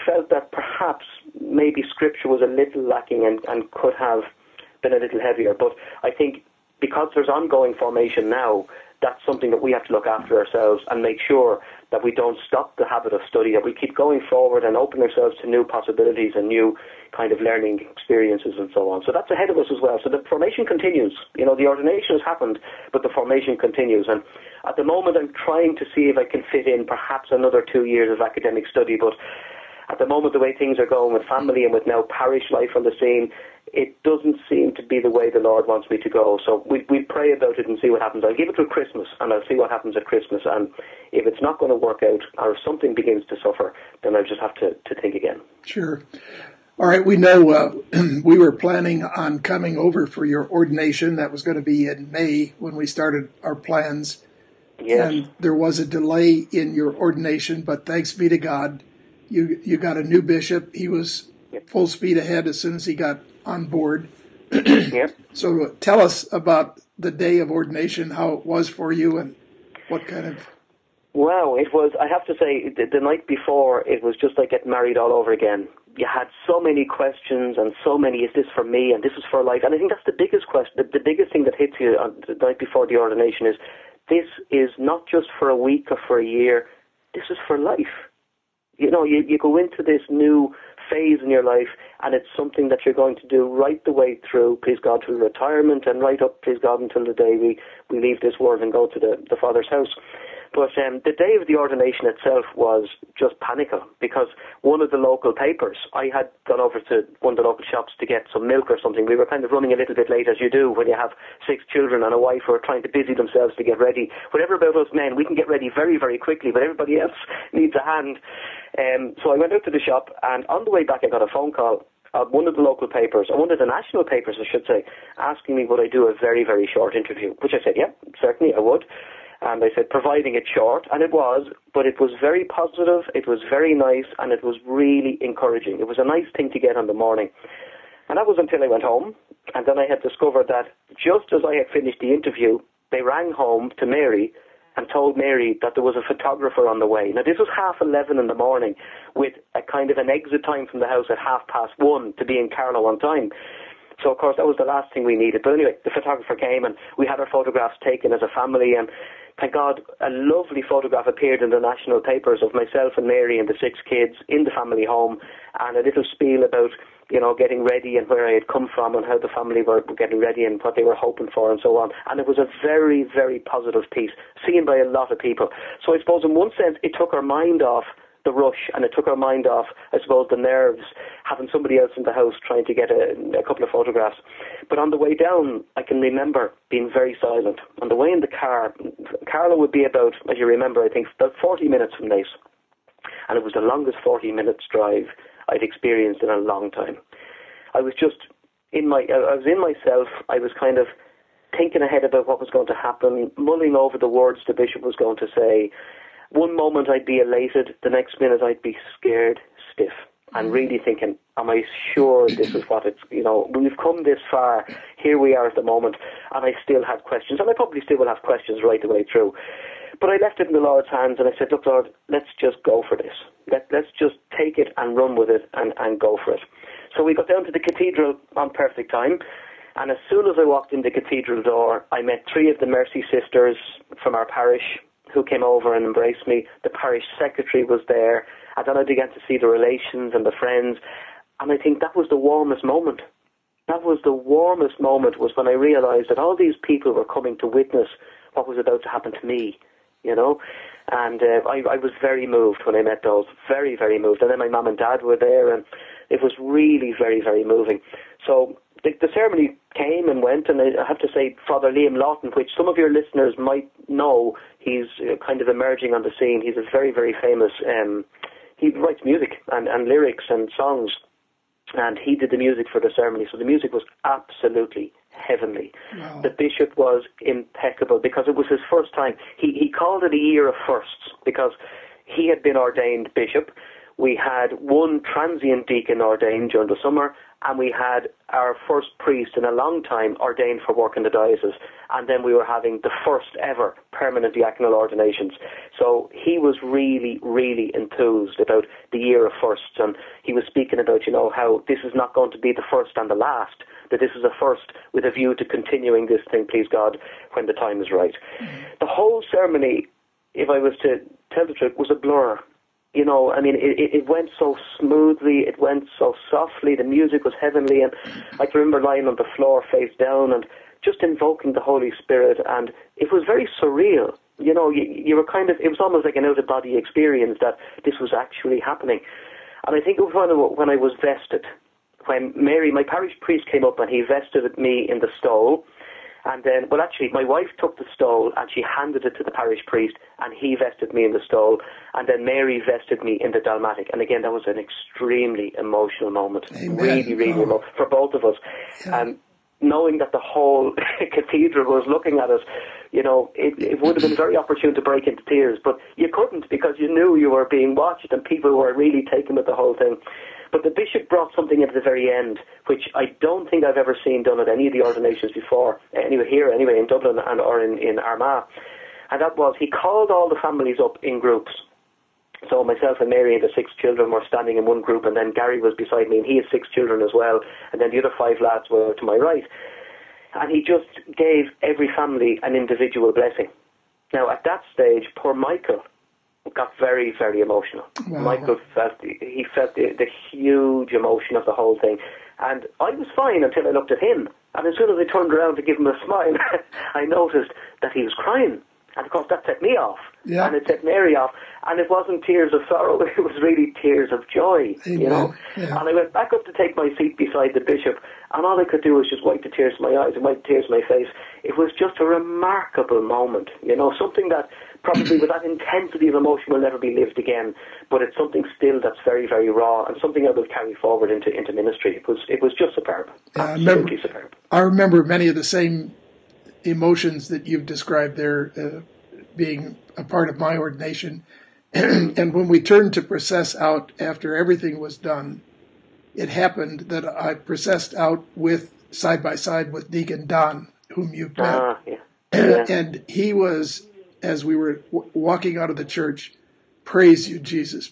felt that perhaps maybe Scripture was a little lacking and could have been a little heavier. But I think because there's ongoing formation now, that's something that we have to look after ourselves and make sure that we don't stop the habit of study, that we keep going forward and open ourselves to new possibilities and new kind of learning experiences and so on. So that's ahead of us as well. So the formation continues. You know, the ordination has happened, but the formation continues. And at the moment, I'm trying to see if I can fit in perhaps another 2 years of academic study, but at the moment, the way things are going with family and with now parish life on the scene, it doesn't seem to be the way the Lord wants me to go. So we pray about it and see what happens. I'll give it till Christmas, and I'll see what happens at Christmas. And if it's not going to work out, or if something begins to suffer, then I'll just have to think again. Sure. All right, we know we were planning on coming over for your ordination. That was going to be in May when we started our plans. Yes. And there was a delay in your ordination, but thanks be to God, you got a new bishop. He was full speed ahead as soon as he got on board. Yep. So tell us about the day of ordination, how it was for you, and what kind of... Wow, it was, I have to say, the night before, it was just like getting married all over again. You had so many questions and so many, is this for me and this is for life? And I think that's the biggest question, the biggest thing that hits you on the night before the ordination is, this is not just for a week or for a year, this is for life. You know, you go into this new phase in your life, and it's something that you're going to do right the way through, please God, through retirement, and right up, please God, until the day we leave this world and go to the Father's house. But the day of the ordination itself was just panical, because one of the local papers, I had gone over to one of the local shops to get some milk or something. We were kind of running a little bit late, as you do when you have 6 children and a wife who are trying to busy themselves to get ready. Whatever about us men, we can get ready very, very quickly, but everybody else needs a hand. So I went out to the shop, and on the way back I got a phone call of one of the local papers, or one of the national papers I should say, asking me would I do a very, very short interview, which I said, yeah, certainly I would. And I said, providing it short, and it was, but it was very positive, it was very nice, and it was really encouraging. It was a nice thing to get in the morning. And that was until I went home, and then I had discovered that just as I had finished the interview, they rang home to Mary and told Mary that there was a photographer on the way. Now, this was 11:30 in the morning, with a kind of an exit time from the house at 1:30 to be in Carlow on time. So, of course, that was the last thing we needed. But anyway, the photographer came, and we had our photographs taken as a family, and thank God, a lovely photograph appeared in the national papers of myself and Mary and the 6 kids in the family home, and a little spiel about, you know, getting ready and where I had come from and how the family were getting ready and what they were hoping for and so on. And it was a very, very positive piece, seen by a lot of people. So I suppose in one sense, it took our mind off the rush, and it took our mind off, I suppose, the nerves, having somebody else in the house trying to get a couple of photographs. But on the way down, I can remember being very silent. On the way in the car, Carlow would be about, as you remember, I think, about 40 minutes from Naas. And it was the longest 40 minutes drive I'd experienced in a long time. I was just I was in myself. I was kind of thinking ahead about what was going to happen, mulling over the words the bishop was going to say. One moment I'd be elated, the next minute I'd be scared stiff, and really thinking, am I sure this is what it's, you know, we've come this far, here we are at the moment, and I still had questions, and I probably still will have questions right the way through. But I left it in the Lord's hands, and I said, look, Lord, let's just go for this. Let's just take it and run with it and go for it. So we got down to the cathedral on perfect time, and as soon as I walked in the cathedral door, I met 3 of the Mercy sisters from our parish, who came over and embraced me. The parish secretary was there, and then I began to see the relations and the friends, and I think that was the warmest moment. That was the warmest moment, was when I realised that all these people were coming to witness what was about to happen to me, you know. And I was very moved when I met those, very, very moved. And then my mum and dad were there, and it was really very, very moving. So the ceremony came and went, and I have to say, Father Liam Lawton, which some of your listeners might know, he's kind of emerging on the scene. He's a very, very famous, he writes music and lyrics and songs, and he did the music for the ceremony. So the music was absolutely heavenly. Wow. The bishop was impeccable, because it was his first time. He called it a year of firsts, because he had been ordained bishop We had one transient deacon ordained during the summer, and we had our first priest in a long time ordained for work in the diocese. And then we were having the first ever permanent diaconal ordinations. So he was really, really enthused about the year of firsts. And he was speaking about, how this is not going to be the first and the last, that this is a first with a view to continuing this thing, please God, when the time is right. The whole ceremony, if I was to tell the truth, was a blur. It went so smoothly, it went so softly, the music was heavenly, and I can remember lying on the floor face down and just invoking the Holy Spirit, and it was very surreal. You were it was almost like an out-of-body experience that this was actually happening. And I think it was when I was vested, when Mary, my parish priest, came up and he vested me in the stole. And then, my wife took the stole and she handed it to the parish priest, and he vested me in the stole. And then Mary vested me in the dalmatic. And again, that was an extremely emotional moment. Amen. Really, really emotional for both of us. Yeah. And knowing that the whole cathedral was looking at us, it would have been very opportune to break into tears. But you couldn't, because you knew you were being watched and people were really taken with the whole thing. But the bishop brought something at the very end, which I don't think I've ever seen done at any of the ordinations before, here in Dublin or in Armagh. And that was, he called all the families up in groups. So myself and Mary and the 6 children were standing in one group, and then Gary was beside me, and he had 6 children as well, and then the other 5 lads were to my right. And he just gave every family an individual blessing. Now, at that stage, poor Michael got very, very emotional. Wow. Michael felt the huge emotion of the whole thing. And I was fine until I looked at him. And as soon as I turned around to give him a smile, I noticed that he was crying. And of course that set me off. Yeah. And it set Mary off. And it wasn't tears of sorrow, it was really tears of joy. Amen. And I went back up to take my seat beside the bishop, and all I could do was just wipe the tears from my eyes and wipe the tears from my face. It was just a remarkable moment, something that probably with that intensity of emotion will never be lived again, but it's something still that's very, very raw, and something I will carry forward into ministry. It was just superb. Absolutely superb. I remember many of the same emotions that you've described there being a part of my ordination. And when we turned to process out after everything was done, it happened that I processed out side by side with Deacon Don, whom you've met. Yeah. And he was, as we were walking out of the church, praise you, Jesus,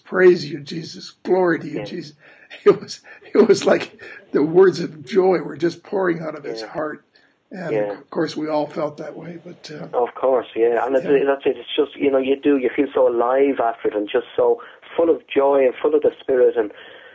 glory to you, Jesus. It was like the words of joy were just pouring out of his heart. And of course, we all felt that way. But of course, yeah. And that's it. It's just you feel so alive after it, and just so full of joy and full of the Spirit. And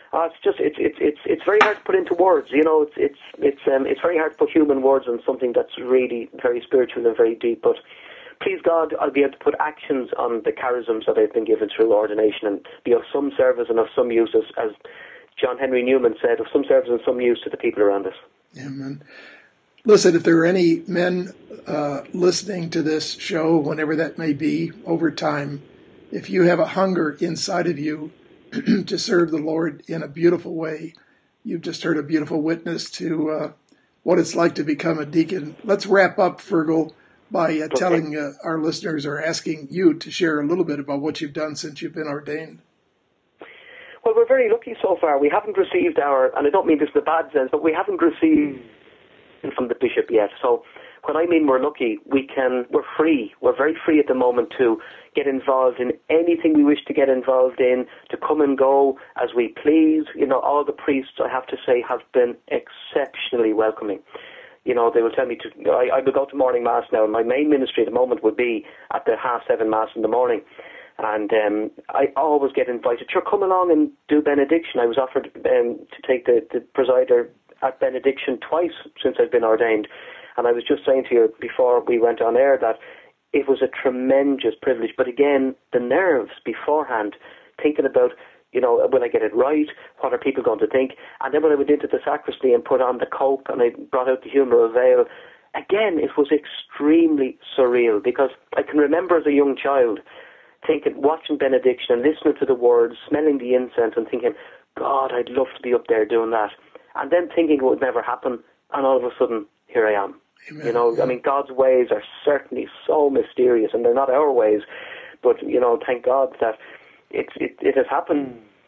it's very hard to put into words. It's very hard to put human words on something that's really very spiritual and very deep. But please God, I'll be able to put actions on the charisms that I've been given through ordination, and be of some service and of some use, as John Henry Newman said, of some service and some use to the people around us. Amen. Listen, if there are any men listening to this show, whenever that may be, over time, if you have a hunger inside of you to serve the Lord in a beautiful way, you've just heard a beautiful witness to what it's like to become a deacon. Let's wrap up, Fergal, by telling our listeners, or asking you to share a little bit about what you've done since you've been ordained. Well, we're very lucky so far. We haven't received and I don't mean this in a bad sense, but we haven't received from the bishop yet. So when I mean we're lucky, we're free. We're very free at the moment to get involved in anything we wish to get involved in, to come and go as we please. All the priests, I have to say, have been exceptionally welcoming. They will tell me I will go to morning mass now, and my main ministry at the moment would be at the 7:30 mass in the morning. And I always get invited, sure, come along and do benediction. I was offered to take the presider at benediction twice since I've been ordained. And I was just saying to you before we went on air that it was a tremendous privilege. But again, the nerves beforehand, thinking about, will I get it right? What are people going to think? And then when I went into the sacristy and put on the cope and I brought out the humeral veil, again, it was extremely surreal, because I can remember as a young child watching benediction and listening to the words, smelling the incense and thinking, God, I'd love to be up there doing that. And then thinking it would never happen, and all of a sudden, here I am. Amen. God's ways are certainly so mysterious, and they're not our ways. But, thank God that it has happened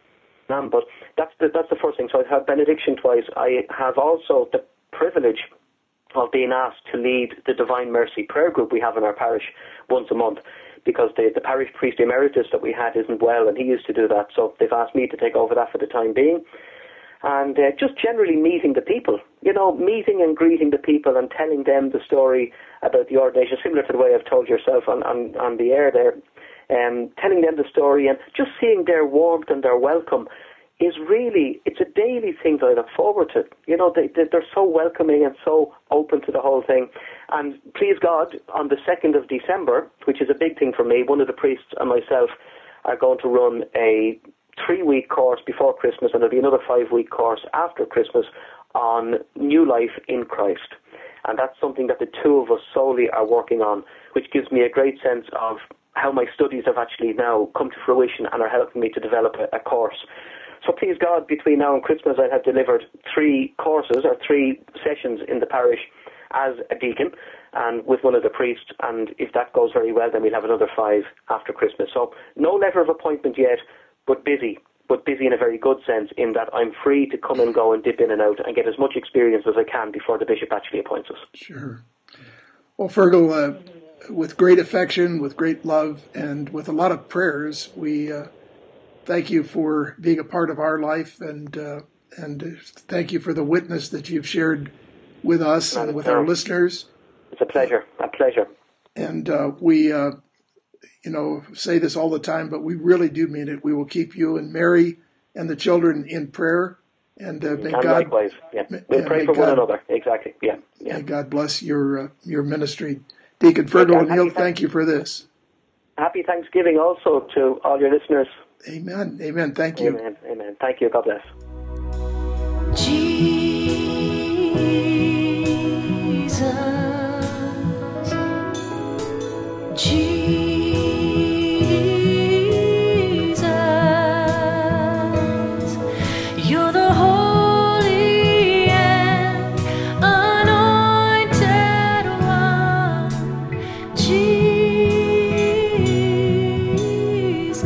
But that's the first thing. So I've had benediction twice. I have also the privilege of being asked to lead the Divine Mercy prayer group we have in our parish once a month, because the parish priest emeritus that we had isn't well, and he used to do that. So they've asked me to take over that for the time being. And just generally meeting the people, meeting and greeting the people and telling them the story about the ordination, similar to the way I've told yourself on the air there. Telling them the story and just seeing their warmth and their welcome is really, it's a daily thing that I look forward to. They're so welcoming and so open to the whole thing. And please God, on the 2nd of December, which is a big thing for me, one of the priests and myself are going to run a 3-week course before Christmas, and there'll be another 5-week course after Christmas on new life in Christ. And that's something that the two of us solely are working on, which gives me a great sense of how my studies have actually now come to fruition and are helping me to develop a course. So please God, between now and Christmas, I have delivered 3 courses or 3 sessions in the parish as a deacon and with one of the priests, and if that goes very well, then we'll have another 5 after Christmas. So no letter of appointment yet, but busy in a very good sense, in that I'm free to come and go and dip in and out and get as much experience as I can before the bishop actually appoints us. Sure. Well, Fergal, with great affection, with great love, and with a lot of prayers, we thank you for being a part of our life, and thank you for the witness that you've shared with us and with our listeners. It's a pleasure. And we, say this all the time, but we really do mean it. We will keep you and Mary and the children in prayer, and may God. Likewise, yeah. We'll pray for one another. Exactly. Yeah. May God bless your ministry. Deacon Fergal O'Neill, thank you for this. Happy Thanksgiving also to all your listeners. Amen. Amen. Thank you. Amen. Thank you. God bless. You're the holy and anointed one, Jesus.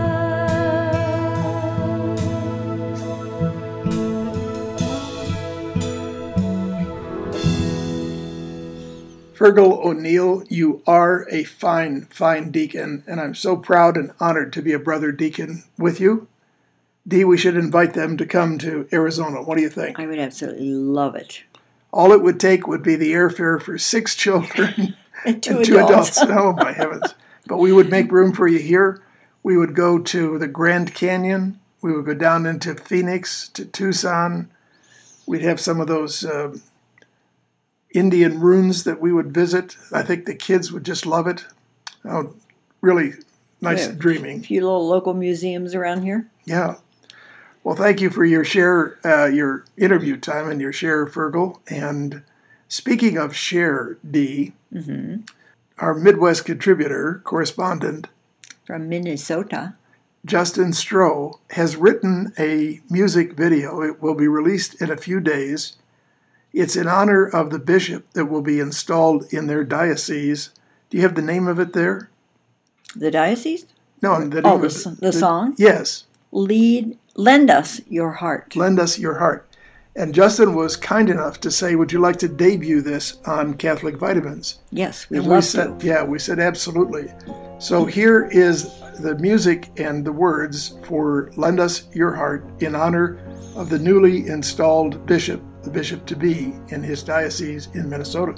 Fergal O'Neill, you are a fine, fine deacon, and I'm so proud and honored to be a brother deacon with you. Dee, we should invite them to come to Arizona. What do you think? I would absolutely love it. All it would take would be the airfare for 6 children and 2 adults. Oh, my heavens. But we would make room for you here. We would go to the Grand Canyon. We would go down into Phoenix, to Tucson. We'd have some of those Indian ruins that we would visit. I think the kids would just love it. Oh, really nice dreaming. A few little local museums around here. Yeah. Well, thank you for your share, your interview time and your share, Fergal. And speaking of share, Dee, our Midwest contributor, correspondent from Minnesota, Justin Stroh, has written a music video. It will be released in a few days. It's in honor of the bishop that will be installed in their diocese. Do you have the name of it there? The diocese? No, the name of the song? Yes. Lend Us Your Heart. Lend Us Your Heart. And Justin was kind enough to say, would you like to debut this on Catholic Vitamins? Yes, we said, yeah, we said absolutely. So here is the music and the words for Lend Us Your Heart in honor of the newly installed bishop, the bishop-to-be in his diocese in Minnesota.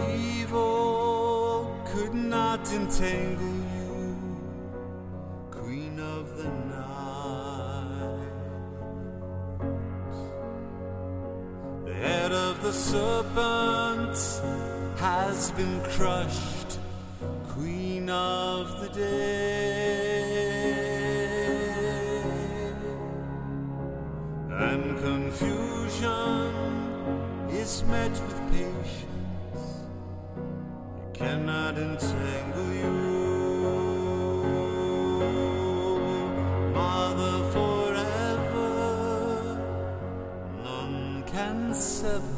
Evil could not entangle you, Queen of the night. The head of the serpent has been crushed, Queen of the day. And confusion is met with patience, it cannot entangle you. Mother forever, none can sever.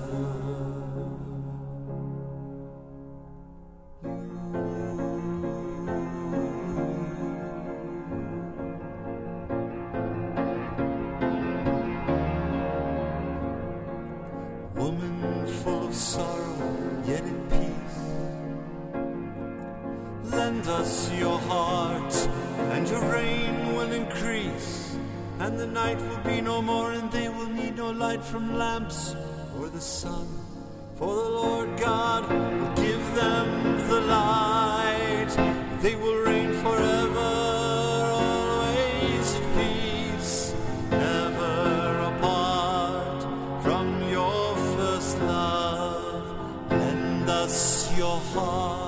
And the night will be no more, and they will need no light from lamps or the sun. For the Lord God will give them the light. They will reign forever, always at peace, never apart from your first love. Lend us your heart.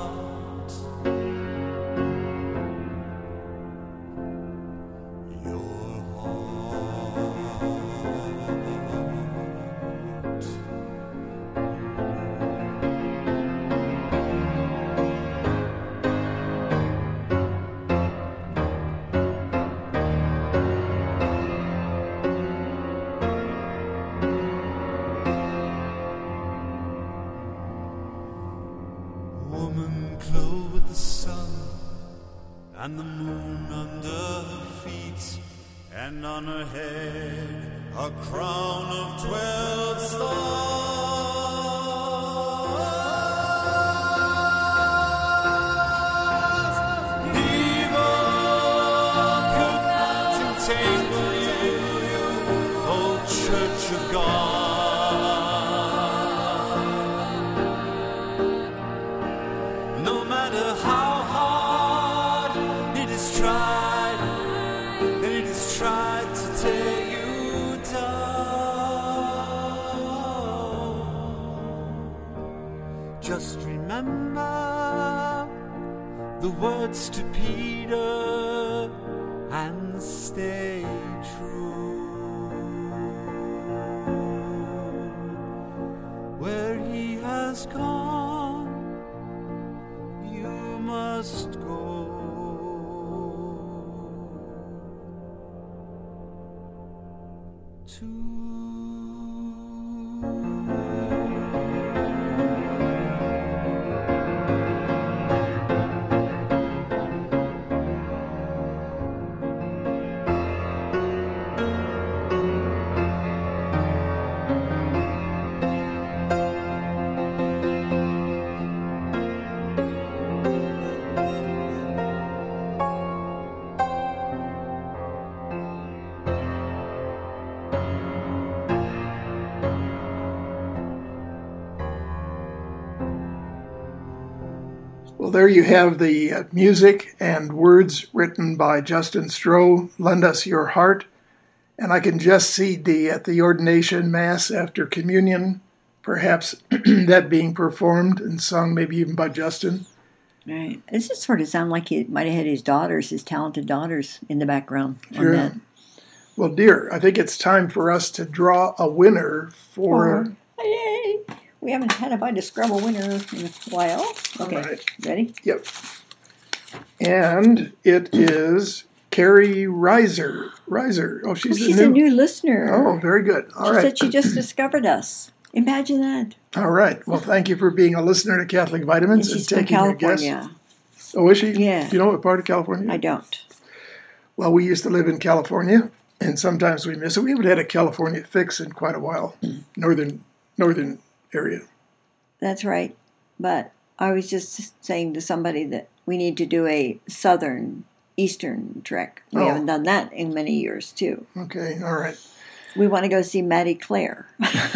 Woman clothed with the sun and the moon under her feet, and on her head a crown of 12 stars. Evil could not entangle you, O Church of God. No matter how hard it is tried, and it is tried to tear you down. Just remember the words to Peter and stay true. Where he has gone, you must go. Well, there you have the music and words written by Justin Stroh, Lend Us Your Heart. And I can just see Dee at the ordination mass after communion, perhaps that being performed and sung maybe even by Justin. Right. It just sort of sounded like he might have had his daughters, his talented daughters, in the background. Sure. On that. Well, dear, I think it's time for us to draw a winner for... Yay! We haven't had a bite to scrub a winner in a while. Okay, right. Ready? Yep. And it is Carrie Reiser. Oh, she's a new listener. Oh, very good. All right. She said she just discovered us. Imagine that. All right. Well, thank you for being a listener to Catholic Vitamins And she's and taking from your guest. California. Oh, is she? Yeah. Do you know what part of California? I don't. Well, we used to live in California, and sometimes we miss it. We haven't had a California fix in quite a while. Northern area. That's right. But I was just saying to somebody that we need to do a eastern trek. We haven't done that in many years, too. Okay, all right. We want to go see Maddie Claire.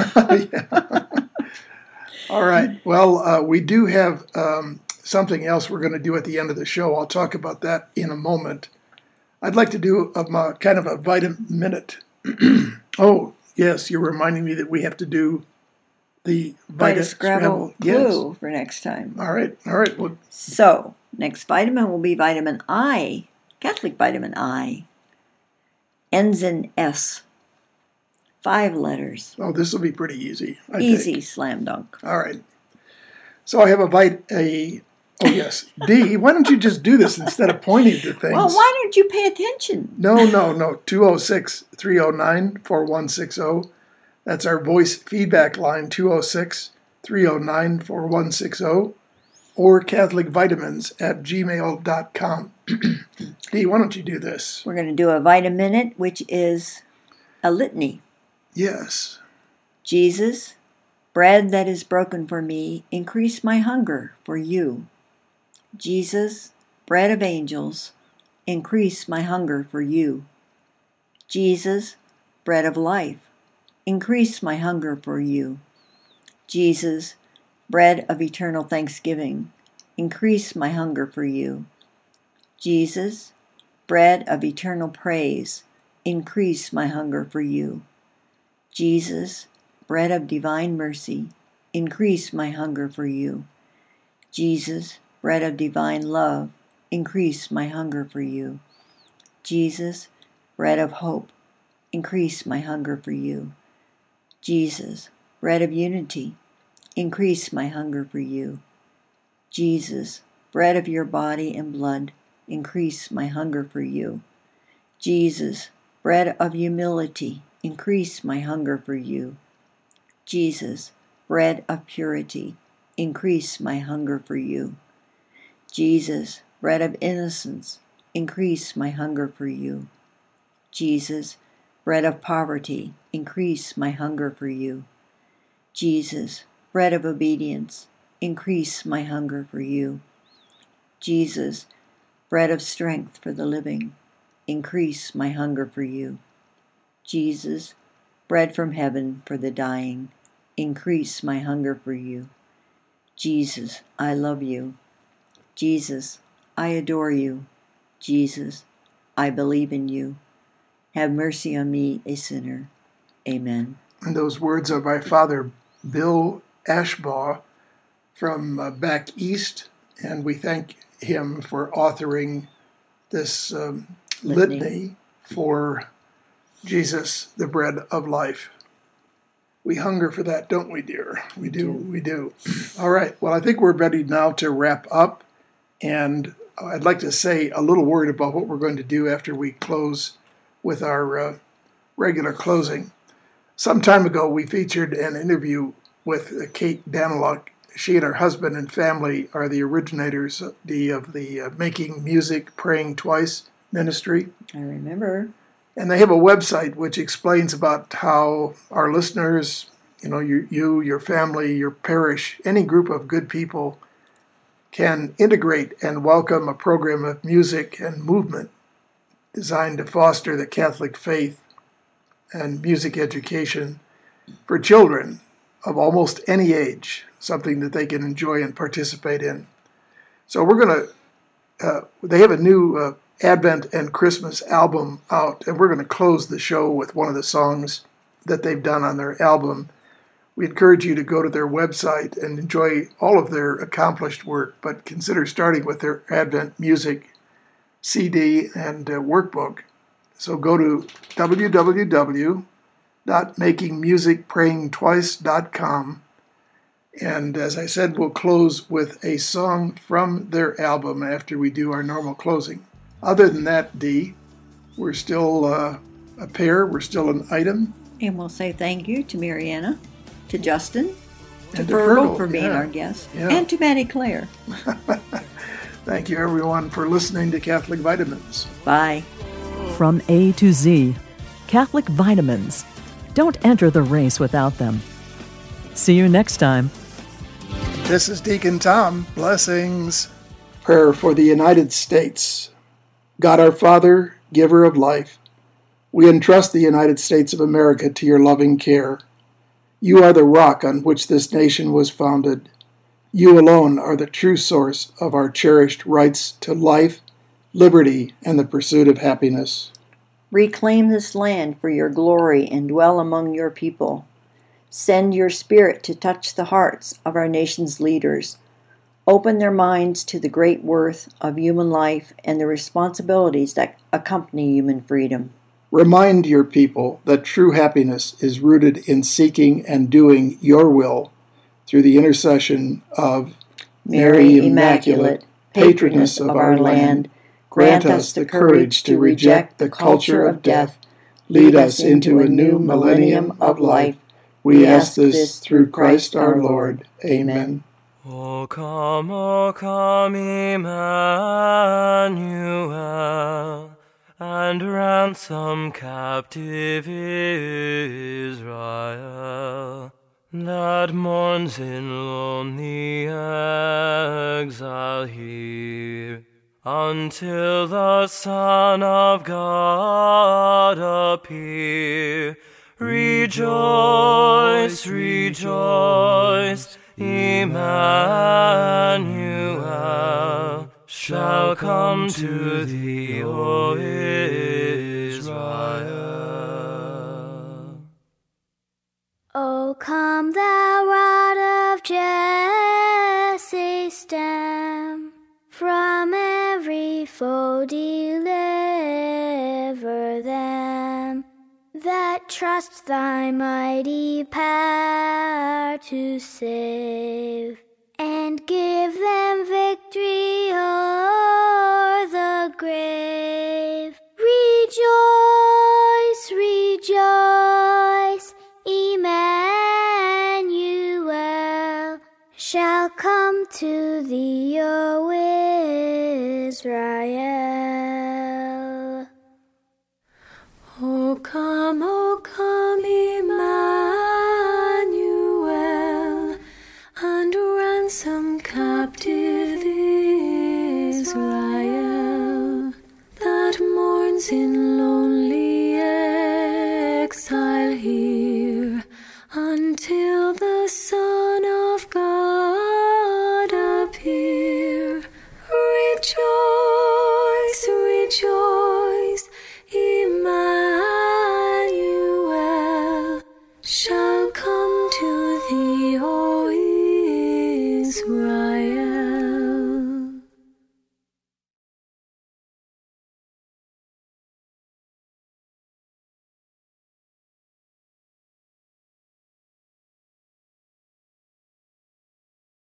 All right. Well, we do have something else we're going to do at the end of the show. I'll talk about that in a moment. I'd like to do kind of a vitamin minute. Oh, yes, you're reminding me that we have to do the Vita Scrabble clue for next time. All right. Well, so, next vitamin will be vitamin I, Catholic vitamin I. Ends in S. 5 letters. Oh, this will be pretty easy. Easy, think. Slam dunk. All right. So I have oh yes. Dee, why don't you just do this instead of pointing to things? Well, why don't you pay attention? No. 206-309-4160. That's our voice feedback line, 206-309-4160. Or CatholicVitamins@gmail.com. Dee, why don't you do this? We're going to do a Vitaminute, which is a litany. Yes. Jesus, bread that is broken for me, increase my hunger for you. Jesus, bread of angels, increase my hunger for you. Jesus, bread of life, increase my hunger for you. Jesus, bread of eternal thanksgiving, increase my hunger for you. Jesus, bread of eternal praise, increase my hunger for you. Jesus, bread of divine mercy, increase my hunger for you. Jesus, bread of divine love, increase my hunger for you. Jesus, bread of hope, increase my hunger for you. Jesus, bread of unity, increase my hunger for you. Jesus, bread of your body and blood, increase my hunger for you. Jesus, bread of humility, increase my hunger for you. Jesus, bread of purity, increase my hunger for you. Jesus, bread of innocence, increase my hunger for you. Jesus, bread of poverty, increase my hunger for you. Jesus, bread of obedience, increase my hunger for you. Jesus, bread of strength for the living, increase my hunger for you. Jesus, bread from heaven for the dying, increase my hunger for you. Jesus, I love you. Jesus, I adore you. Jesus, I believe in you. Have mercy on me, a sinner. Amen. And those words are by Father Bill Ashbaugh from back east, and we thank him for authoring this litany for Jesus, the bread of life. We hunger for that, don't we, dear? We do. All right. Well, I think we're ready now to wrap up, and I'd like to say a little word about what we're going to do after we close with our regular closing. Some time ago, we featured an interview with Kate Daniluk. She and her husband and family are the originators of the Making Music, Praying Twice ministry. I remember. And they have a website which explains about how our listeners, you, your family, your parish, any group of good people can integrate and welcome a program of music and movement designed to foster the Catholic faith and music education for children of almost any age, something that they can enjoy and participate in. So we're going to, they have a new Advent and Christmas album out, and we're going to close the show with one of the songs that they've done on their album. We encourage you to go to their website and enjoy all of their accomplished work, but consider starting with their Advent music CD and workbook. So go to www.makingmusicprayingtwice.com. And as I said, we'll close with a song from their album after we do our normal closing. Other than that, Dee, we're still a pair, we're still an item. And we'll say thank you to Mariana, to Justin, to And to Fergal Fergal, for being yeah. our guest, Yeah. and to Maddie Claire. Thank you, everyone, for listening to Catholic Vitamins. Bye. From A to Z, Catholic Vitamins. Don't enter the race without them. See you next time. This is Deacon Tom. Blessings. Prayer for the United States. God our Father, giver of life, we entrust the United States of America to your loving care. You are the rock on which this nation was founded. You alone are the true source of our cherished rights to life, liberty, and the pursuit of happiness. Reclaim this land for your glory and dwell among your people. Send your Spirit to touch the hearts of our nation's leaders. Open their minds to the great worth of human life and the responsibilities that accompany human freedom. Remind your people that true happiness is rooted in seeking and doing your will through the intercession of Mary Immaculate, patroness of our land, grant us the courage to reject the culture of death. Lead us into a new millennium of life. We ask this through Christ our Lord. Amen. O come, Emmanuel, and ransom captive Israel, that mourns in lonely exile here. until the Son of God appear. Rejoice, rejoice, Emmanuel shall come to thee, O Israel. O come, thou rod of Jesse's stem, from every foe deliver them that trust thy mighty power to save, and give them victory o'er the grave. Rejoice, rejoice, Emmanuel shall come to thee, O Israel. O come,